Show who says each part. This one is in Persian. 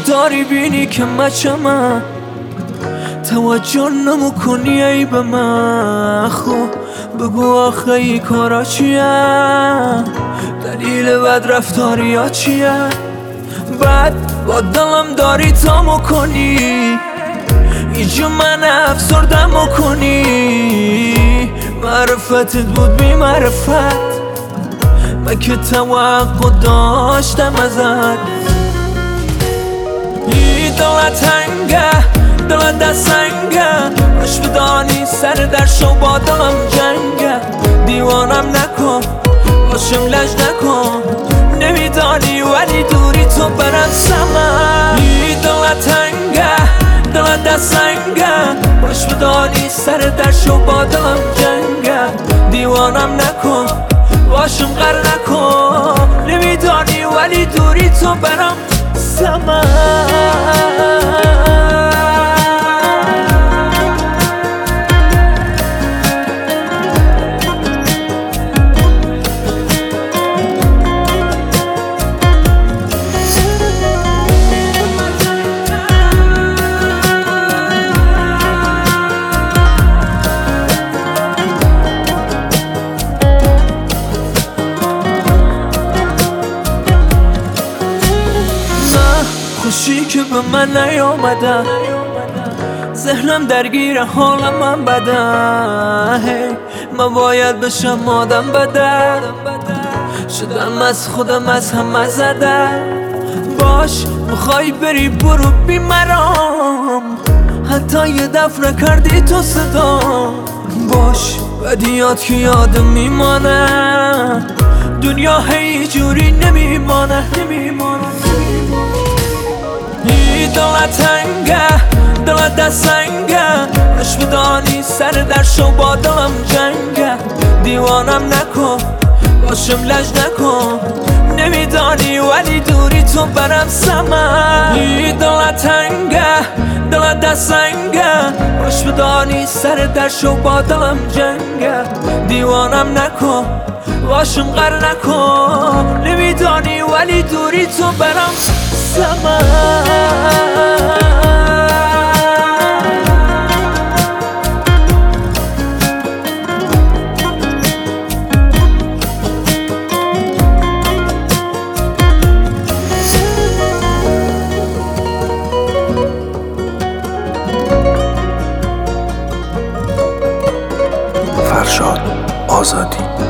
Speaker 1: داری بینی که مچمم توجه نمیکنی ای به من. خب بگو آخه ای کارا چیه؟ دلیل بد رفتاری ها چیه؟ بعد با دلم داری تا میکنی اینجا من افسردم میکنی. معرفتت بود بی معرفت، من که توقع داشتم ازت. ای دلت تنگه دلت دستنگه، باش بدانی سر در شو با دلم جنگه. دیوانم نکن باشم لج نکن، نمیدانی ولی دوری تو برم سمم. ای دلت تنگه دلت دستنگه، باش بدانی سر در شو با دلم جنگه. دیوانم نکن باشم غر نکن، نمیدانی ولی دوری تو برم سمم. خوشی که به من نیامده، ذهنم درگیر حالم من بده. من باید بشم آدم بده، شدم از خودم از همه زده. باش میخوای بری برو بی مرام، حتی یه دفعه کردی تو صدا. باش بدیات که یادم میمانه، دنیا هی جوری نمیمانه. ای دلت تنگه دلت دستنگه، باش بدانی سر در شو با دلم جنگه. دیوانم نکن باشم لج نکن، نمیدانی ولی دوری تو برم سمم. ای دلت تنگه دلت دستنگه، باش بدانی سر در شو با دلم جنگه. دیوانم نکن باشم غر نکن، نمیدانی ولی دوری تو برم سمم.
Speaker 2: فرشاد آزادی.